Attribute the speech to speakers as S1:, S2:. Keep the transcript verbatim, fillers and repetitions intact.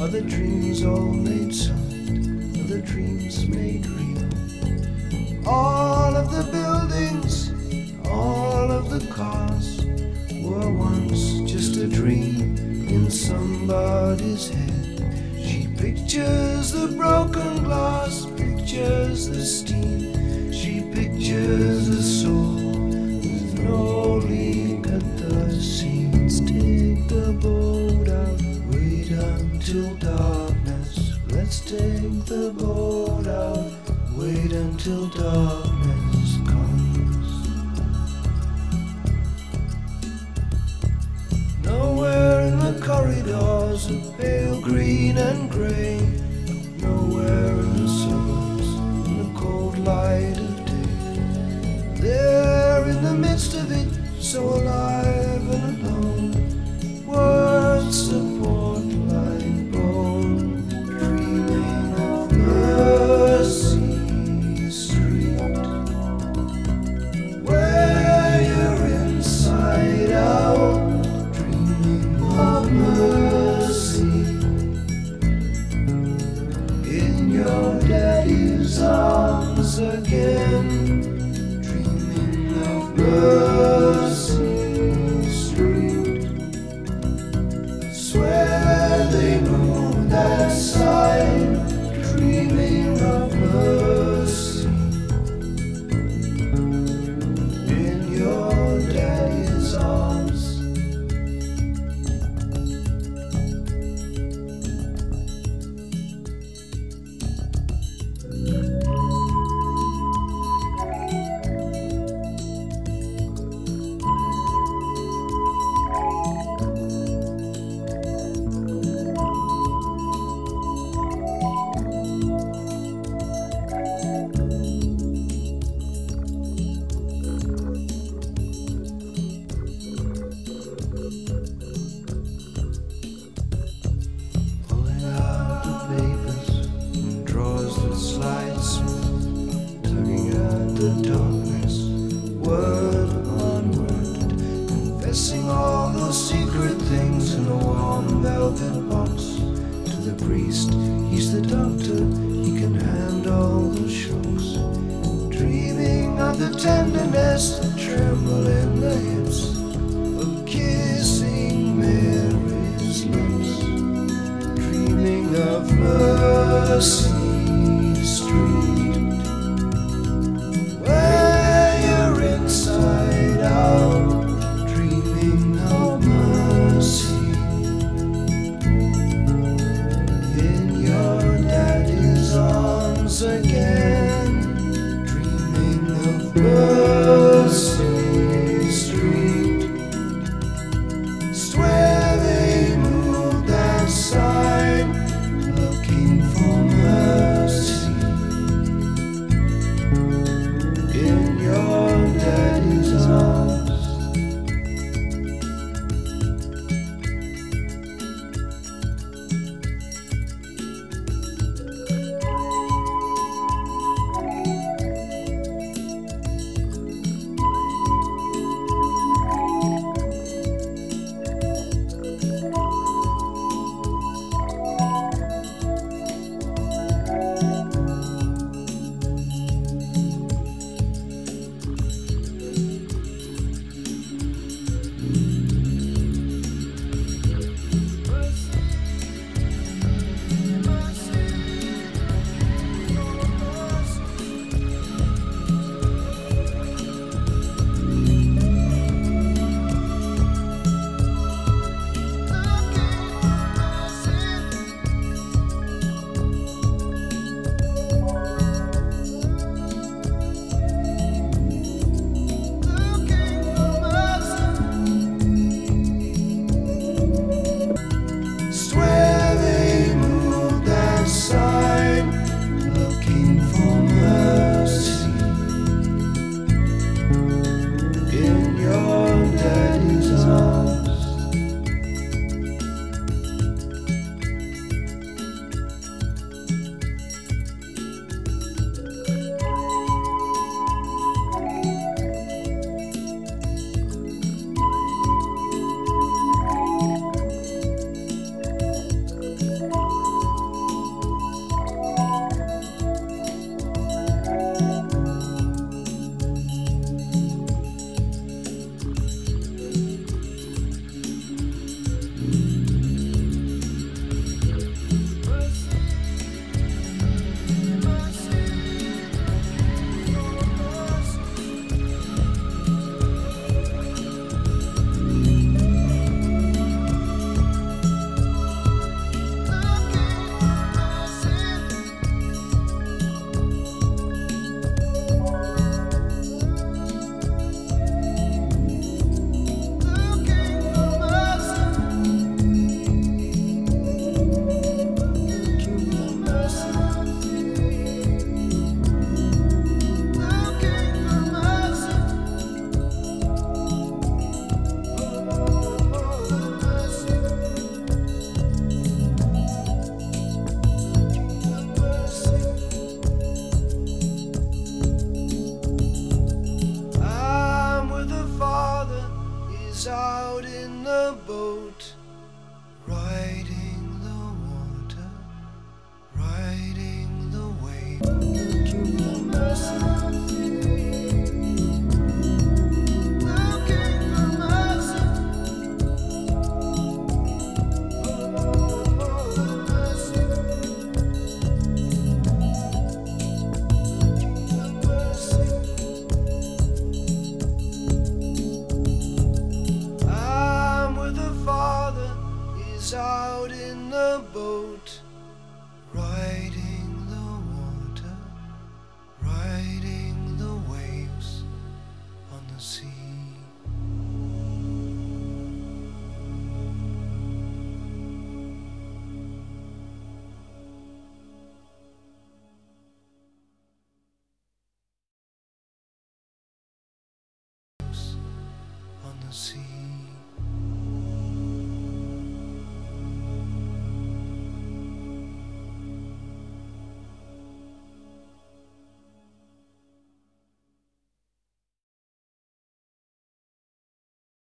S1: Are the dreams all made solid? Are the dreams made real? All of the buildings, all of the cars were once just a dream in somebody's head. She pictures the broken glass, pictures the steam. She pictures a soul with no leak at the seams. Take the boat out, wait until darkness. Let's take the boat out, wait until darkness comes. Nowhere in the corridors of pale green and grey, nowhere in the suburbs in the cold light of day. There in the midst of it, so alive and alone, words support like bone, dreaming of Mercy Street, where you're inside out, dreaming of mercy in your daddy's arms again, dreaming of Mercy Street. Swear they move that side, dreaming of mercy in your daddy's arms. Pulling out the papers and drawers that slide smooth, tugging at the darkness, word on word, confessing all those secret things in a warm velvet box. To the priest, he's the doctor, he can handle the shocks, dreaming of the tenderness that tremble in the hips, of kissing Mary's lips, dreaming of Mercy Street, where you're inside out, dreaming of mercy in your daddy's arms again, dreaming of Mercy Street. see